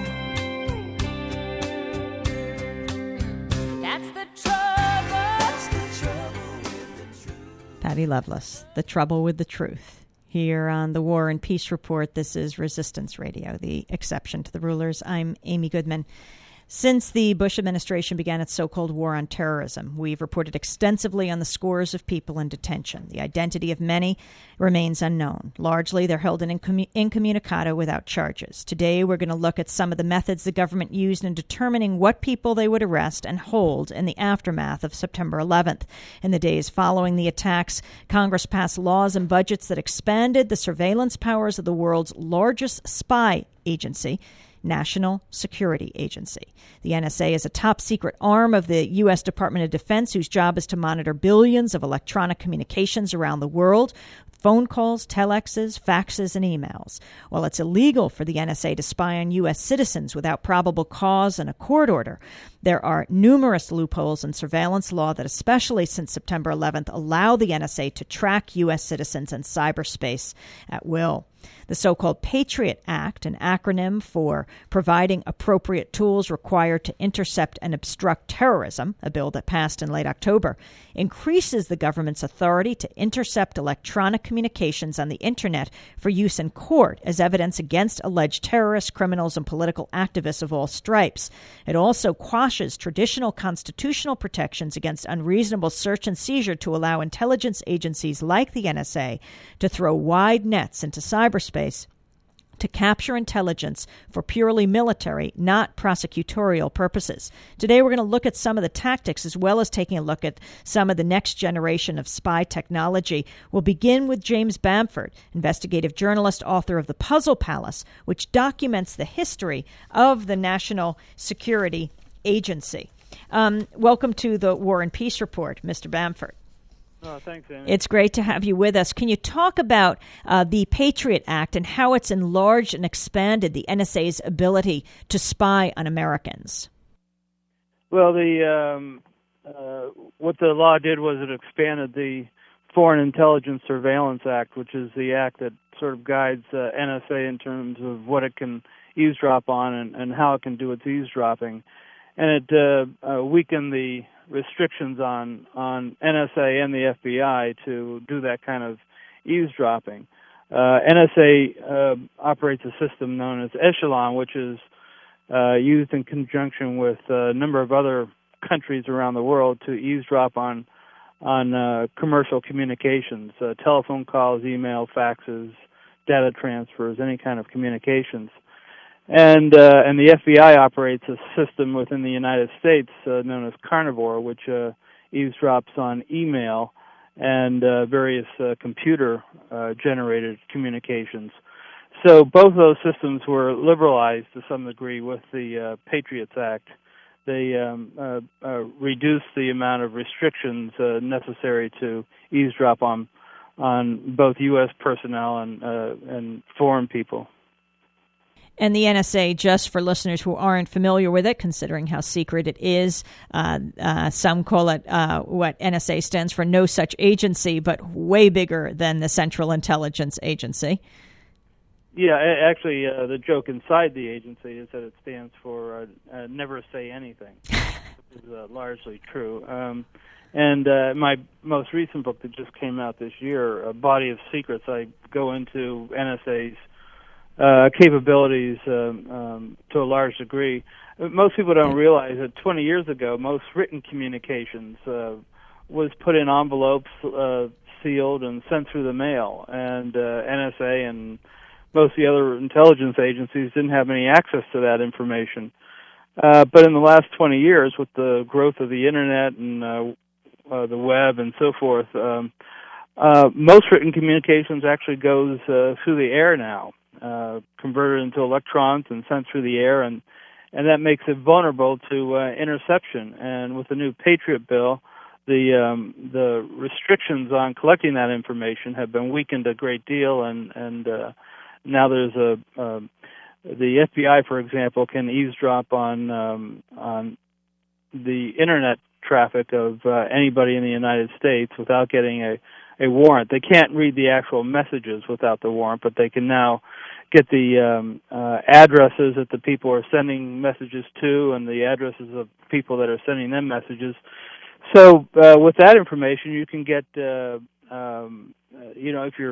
That's the trouble. That's the trouble with the truth. Patty Loveless, The Trouble with the Truth, here on the War and Peace Report. This is Resistance Radio, the exception to the rulers. I'm Amy Goodman. Since the Bush administration began its so-called war on terrorism, we've reported extensively on the scores of people in detention. The identity of many remains unknown. Largely, they're held in incommunicado without charges. Today, we're going to look at some of the methods the government used in determining what people they would arrest and hold in the aftermath of September eleventh. In the days following the attacks, Congress passed laws and budgets that expanded the surveillance powers of the world's largest spy agency, National Security Agency. The N S A is a top-secret arm of the U S Department of Defense whose job is to monitor billions of electronic communications around the world, phone calls, telexes, faxes, and emails. While it's illegal for the N S A to spy on U S citizens without probable cause and a court order, there are numerous loopholes in surveillance law that, especially since September eleventh, allow the N S A to track U S citizens in cyberspace at will. The so-called Patriot Act, an acronym for Providing Appropriate Tools Required to Intercept and Obstruct Terrorism, a bill that passed in late October, increases the government's authority to intercept electronic communications on the Internet for use in court as evidence against alleged terrorists, criminals, and political activists of all stripes. It also quashes traditional constitutional protections against unreasonable search and seizure to allow intelligence agencies like the N S A to throw wide nets into cyberspace to capture intelligence for purely military, not prosecutorial purposes. Today, we're going to look at some of the tactics as well as taking a look at some of the next generation of spy technology. We'll begin with James Bamford, investigative journalist, author of The Puzzle Palace, which documents the history of the National Security Agency. Um, welcome to the War and Peace Report, Mister Bamford. Oh, thanks, Amy. It's great to have you with us. Can you talk about uh, the Patriot Act and how it's enlarged and expanded the N S A's ability to spy on Americans? Well, the um, uh, what the law did was it expanded the Foreign Intelligence Surveillance Act, which is the act that sort of guides uh, N S A in terms of what it can eavesdrop on and, and how it can do its eavesdropping. And it uh, uh, weakened the restrictions on, on N S A and the F B I to do that kind of eavesdropping. Uh, N S A uh, operates a system known as Echelon, which is uh, used in conjunction with a number of other countries around the world to eavesdrop on on uh, commercial communications, uh, telephone calls, email, faxes, data transfers, any kind of communications. And uh, and the F B I operates a system within the United States uh, known as Carnivore, which uh, eavesdrops on email and uh, various uh, computer-generated uh, communications. So both those systems were liberalized to some degree with the uh, Patriots Act. They um, uh, uh, reduced the amount of restrictions uh, necessary to eavesdrop on on both U S personnel and uh, and foreign people. And the N S A, just for listeners who aren't familiar with it, considering how secret it is, uh, uh, some call it uh, what N S A stands for, no such agency, but way bigger than the Central Intelligence Agency. Yeah, actually, uh, the joke inside the agency is that it stands for uh, uh, never say anything, which is uh, largely true. Um, and uh, my most recent book that just came out this year, A Body of Secrets, I go into N S A's Uh, capabilities um, um, to a large degree. Most people don't realize that twenty years ago, most written communications uh, was put in envelopes, uh, sealed, and sent through the mail. And uh, N S A and most of the other intelligence agencies didn't have any access to that information. Uh, but in the last twenty years, with the growth of the Internet and uh, uh, the web and so forth, um, uh, most written communications actually goes uh, through the air now. Uh, converted into electrons and sent through the air, and and that makes it vulnerable to uh, interception. And with the new Patriot bill, the um, the restrictions on collecting that information have been weakened a great deal, and and uh, now there's a uh, the F B I, for example, can eavesdrop on um, on the internet traffic of uh, anybody in the United States without getting a a warrant. They can't read the actual messages without the warrant, but they can now get the um, uh, addresses that the people are sending messages to and the addresses of people that are sending them messages. So uh, with that information, you can get, uh, um, uh, you know, if you're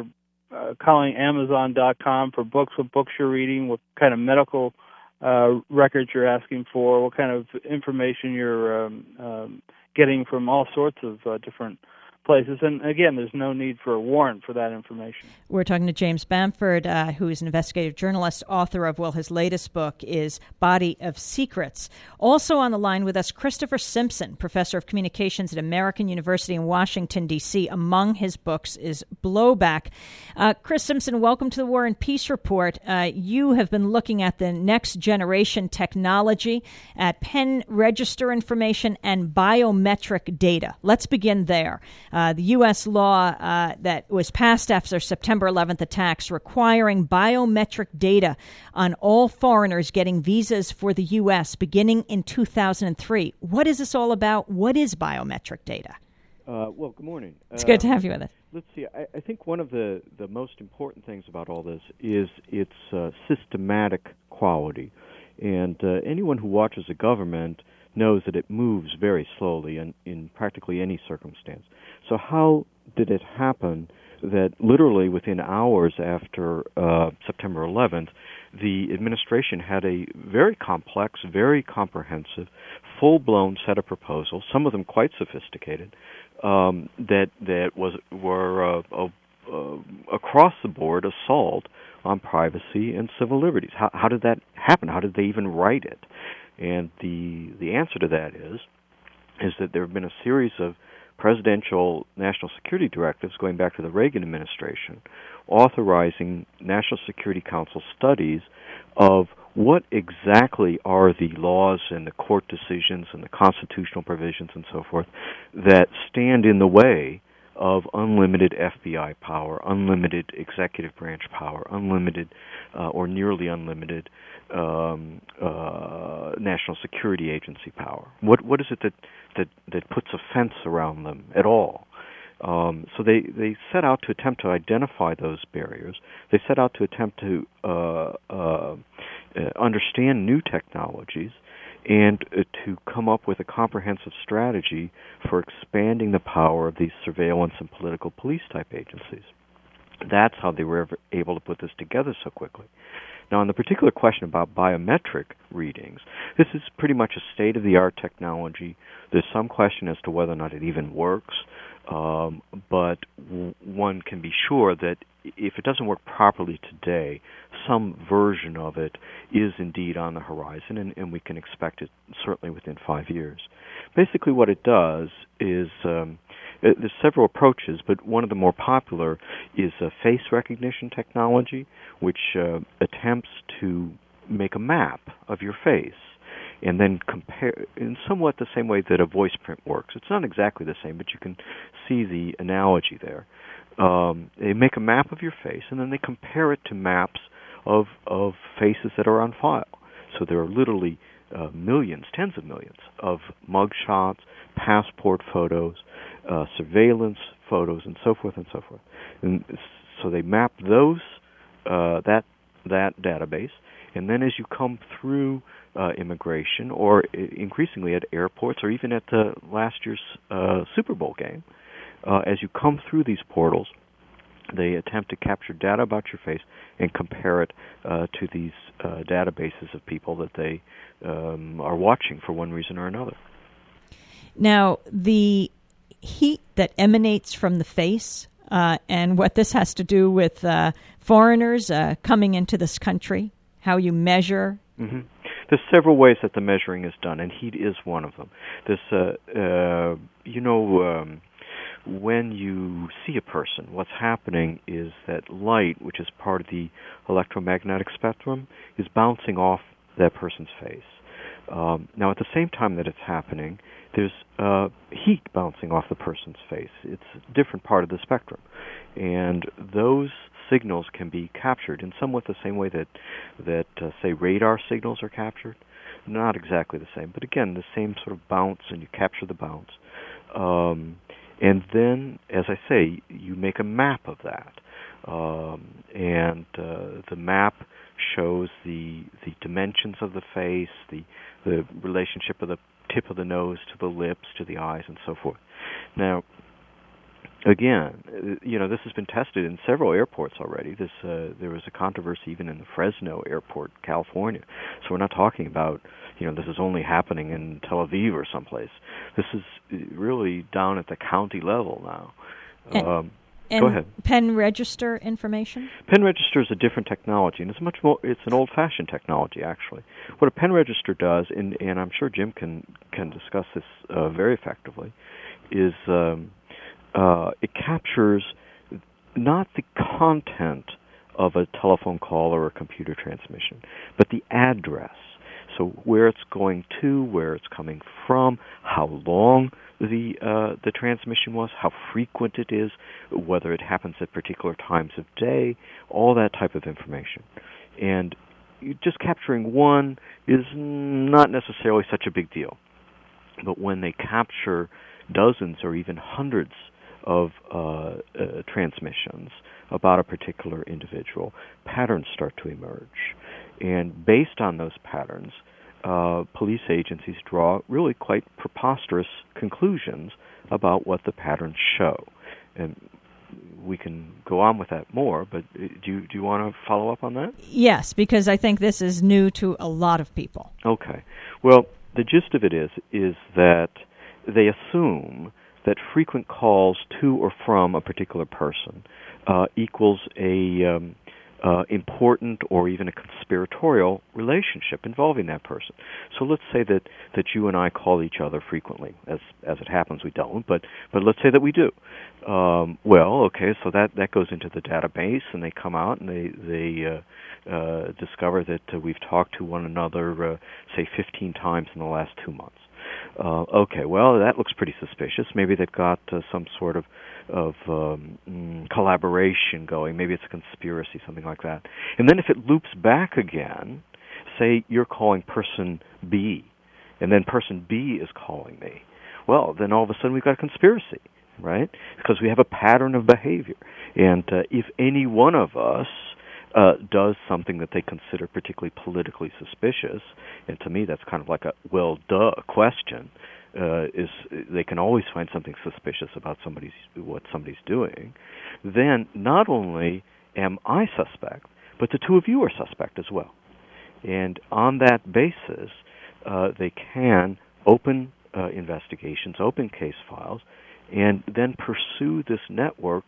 uh, calling Amazon dot com for books, what books you're reading, what kind of medical uh, records you're asking for, what kind of information you're um, um, getting from all sorts of uh, different places. And again, there's no need for a warrant for that information. We're talking to James Bamford, uh, who is an investigative journalist, author of, well, his latest book is Body of Secrets. Also on the line with us, Christopher Simpson, professor of communications at American University in Washington, D C. Among his books is Blowback. Uh, Chris Simpson, welcome to the War and Peace Report. Uh, you have been looking at the next generation technology, at pen register information and biometric data. Let's begin there. Uh, the U S law uh, that was passed after September eleventh attacks requiring biometric data on all foreigners getting visas for the U S beginning in two thousand three. What is this all about? What is biometric data? Uh, well, good morning. It's uh, good to have you with us. Let's see. I, I think one of the, the most important things about all this is its uh, systematic quality. And uh, anyone who watches a government knows that it moves very slowly in, in practically any circumstance. So how did it happen that literally within hours after uh, September eleventh, the administration had a very complex, very comprehensive, full-blown set of proposals, some of them quite sophisticated, um, that that was were uh, uh, uh, across-the-board assault on privacy and civil liberties? How, how did that happen? How did they even write it? And the the answer to that is is that there have been a series of presidential national security directives going back to the Reagan administration authorizing National Security Council studies of what exactly are the laws and the court decisions and the constitutional provisions and so forth that stand in the way of unlimited F B I power, unlimited executive branch power, unlimited uh, or nearly unlimited um, uh, national security agency power. What what is it that, that, that puts a fence around them at all? Um, so they, they set out to attempt to identify those barriers. They set out to attempt to uh, uh, understand new technologies and uh, to come up with a comprehensive strategy for expanding the power of these surveillance and political police-type agencies. That's how they were ever able to put this together so quickly. Now, on the particular question about biometric readings, this is pretty much a state-of-the-art technology. There's some question as to whether or not it even works, um, but w- one can be sure that if it doesn't work properly today, some version of it is indeed on the horizon, and, and we can expect it certainly within five years. Basically what it does is, um, it, there's several approaches, but one of the more popular is a face recognition technology, which uh, attempts to make a map of your face and then compare in somewhat the same way that a voice print works. It's not exactly the same, but you can see the analogy there. Um, they make a map of your face, and then they compare it to maps of of faces that are on file. So there are literally uh, millions, tens of millions of mugshots, passport photos, uh, surveillance photos, and so forth and so forth. And so they map those uh, that that database, and then as you come through uh, immigration, or increasingly at airports, or even at the last year's uh, Super Bowl game. Uh, as you come through these portals, they attempt to capture data about your face and compare it uh, to these uh, databases of people that they um, are watching for one reason or another. Now, the heat that emanates from the face uh, and what this has to do with uh, foreigners uh, coming into this country, how you measure. Mm-hmm. There's several ways that the measuring is done, and heat is one of them. This, uh, uh, you know... Um, when you see a person, what's happening is that light, which is part of the electromagnetic spectrum, is bouncing off that person's face. Um, now, at the same time that it's happening, there's uh, heat bouncing off the person's face. It's a different part of the spectrum. And those signals can be captured in somewhat the same way that, that uh, say, radar signals are captured. Not exactly the same, but again, the same sort of bounce, and you capture the bounce. Um, And then, as I say, you make a map of that. Um, and uh, the map shows the the dimensions of the face, the the relationship of the tip of the nose to the lips, to the eyes, and so forth. Now, again, you know, this has been tested in several airports already. This uh, there was a controversy even in the Fresno airport, California. So we're not talking about, you know, this is only happening in Tel Aviv or someplace. This is really down at the county level now. And, um, and go ahead. Pen register information? Pen register is a different technology, and it's much more. It's an old-fashioned technology, actually. What a pen register does, and, and I'm sure Jim can can discuss this uh, very effectively, is um, uh, it captures not the content of a telephone call or a computer transmission, but the address. So where it's going to, where it's coming from, how long the uh, the transmission was, how frequent it is, whether it happens at particular times of day, all that type of information. And just capturing one is not necessarily such a big deal. But when they capture dozens or even hundreds of uh, uh, transmissions about a particular individual, patterns start to emerge. And based on those patterns, uh, police agencies draw really quite preposterous conclusions about what the patterns show. And we can go on with that more, but do you, do you want to follow up on that? Yes, because I think this is new to a lot of people. Okay. Well, the gist of it is is that they assume that frequent calls to or from a particular person uh, equals a um, uh, important or even a conspiratorial relationship involving that person. So let's say that, that you and I call each other frequently. As as it happens, we don't, but but let's say that we do. Um, well, okay, so that, that goes into the database, and they come out and they they uh, uh, discover that uh, we've talked to one another, uh, say, fifteen times in the last two months. Uh, okay, well, that looks pretty suspicious. Maybe they've got uh, some sort of of um, mm, collaboration going. Maybe it's a conspiracy, something like that. And then if it loops back again, say you're calling person B, and then person B is calling me. Well, then all of a sudden we've got a conspiracy, right? Because we have a pattern of behavior. And uh, if any one of us uh, does something that they consider particularly politically suspicious, and to me that's kind of like a, well, duh question, uh, is they can always find something suspicious about somebody's what somebody's doing, then not only am I suspect, but the two of you are suspect as well. And on that basis, uh, they can open uh, investigations, open case files, and then pursue this network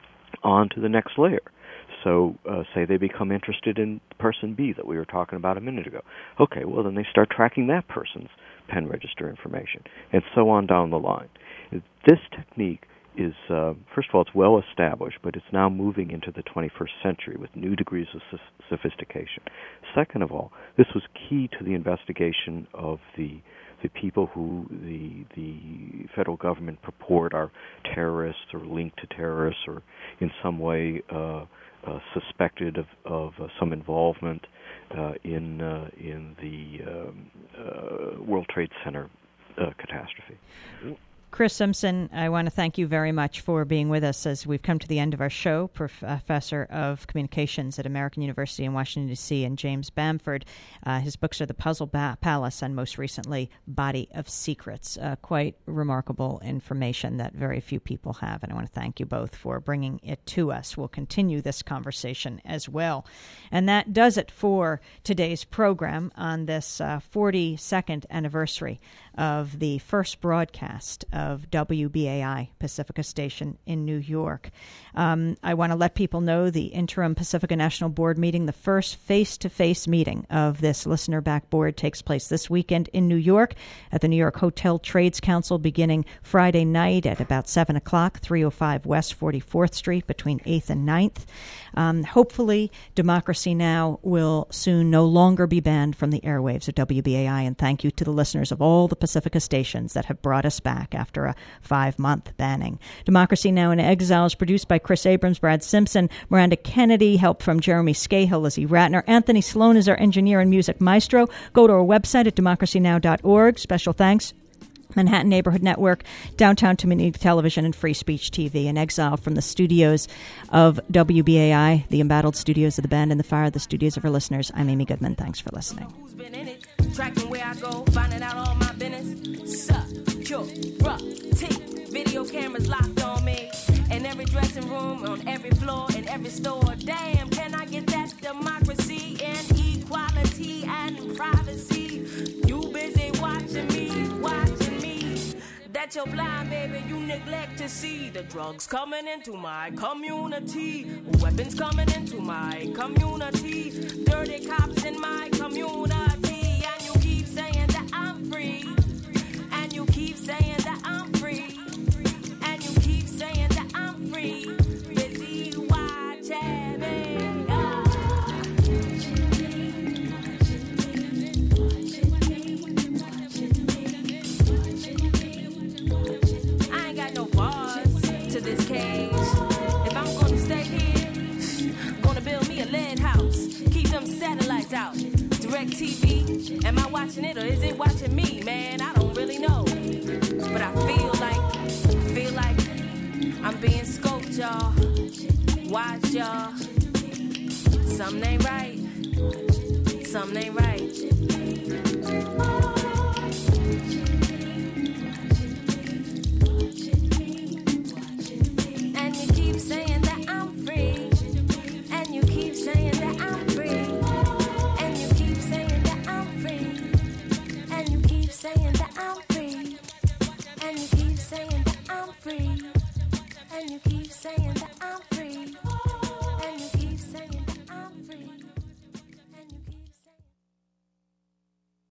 on to the next layer. So uh, say they become interested in person B that we were talking about a minute ago. Okay, well, then they start tracking that person's pen register information, and so on down the line. This technique is, uh, first of all, it's well established, but it's now moving into the twenty-first century with new degrees of s- sophistication. Second of all, this was key to the investigation of the the people who the the federal government purport are terrorists or linked to terrorists or in some way uh, uh, suspected of, of uh, some involvement uh, in uh, in the um, uh, World Trade Center uh, catastrophe. Chris Simpson, I want to thank you very much for being with us as we've come to the end of our show. Professor of Communications at American University in Washington, D C, and James Bamford. Uh, his books are The Puzzle ba- Palace and most recently Body of Secrets. Uh, quite remarkable information that very few people have, and I want to thank you both for bringing it to us. We'll continue this conversation as well. And that does it for today's program on this uh, forty-second anniversary of the first broadcast of W B A I Pacifica Station in New York. Um, I want to let people know the interim Pacifica National Board meeting, the first face-to-face meeting of this listener-backed board, takes place this weekend in New York at the New York Hotel Trades Council beginning Friday night at about seven o'clock, three oh five West forty-fourth Street between eighth and ninth. Um, hopefully, Democracy Now! Will soon no longer be banned from the airwaves of W B A I, and thank you to the listeners of all the Pacifica stations that have brought us back after a five-month banning. Democracy Now! In Exile is produced by Chris Abrams, Brad Simpson, Miranda Kennedy, help from Jeremy Scahill, Lizzie Ratner. Anthony Sloan is our engineer and music maestro. Go to our website at democracy now dot org. Special thanks Manhattan Neighborhood Network, Downtown Community Television, and Free Speech T V. In exile from the studios of W B A I, the embattled studios of the Band and the Fire, the studios of our listeners, I'm Amy Goodman. Thanks for listening. Who's been in it? Tracking where I go, finding out all my business. Security. Video cameras locked on me. every dressing room, on every floor, in every store. Damn, can I get that democracy and equality and privacy? You busy watching me, watching me. That you're blind, baby, you neglect to see the drugs coming into my community, weapons coming into my community, dirty cops in my community, and you keep saying that I'm free, and you keep saying that I'm free, and you keep saying that I'm free, busy watching me. This cage. If I'm gonna stay here, I'm gonna build me a lead house. Keep them satellites out. Direct T V. Am I watching it or is it watching me? Man, I don't really know. But I feel like, feel like I'm being scoped, y'all. Watch, y'all. Something ain't right. Something ain't right. Saying that I'm free, and you keep saying that I'm free, and you keep saying that I'm free, and you keep saying that I'm free, and you keep saying that I'm free, and you keep saying that I'm free.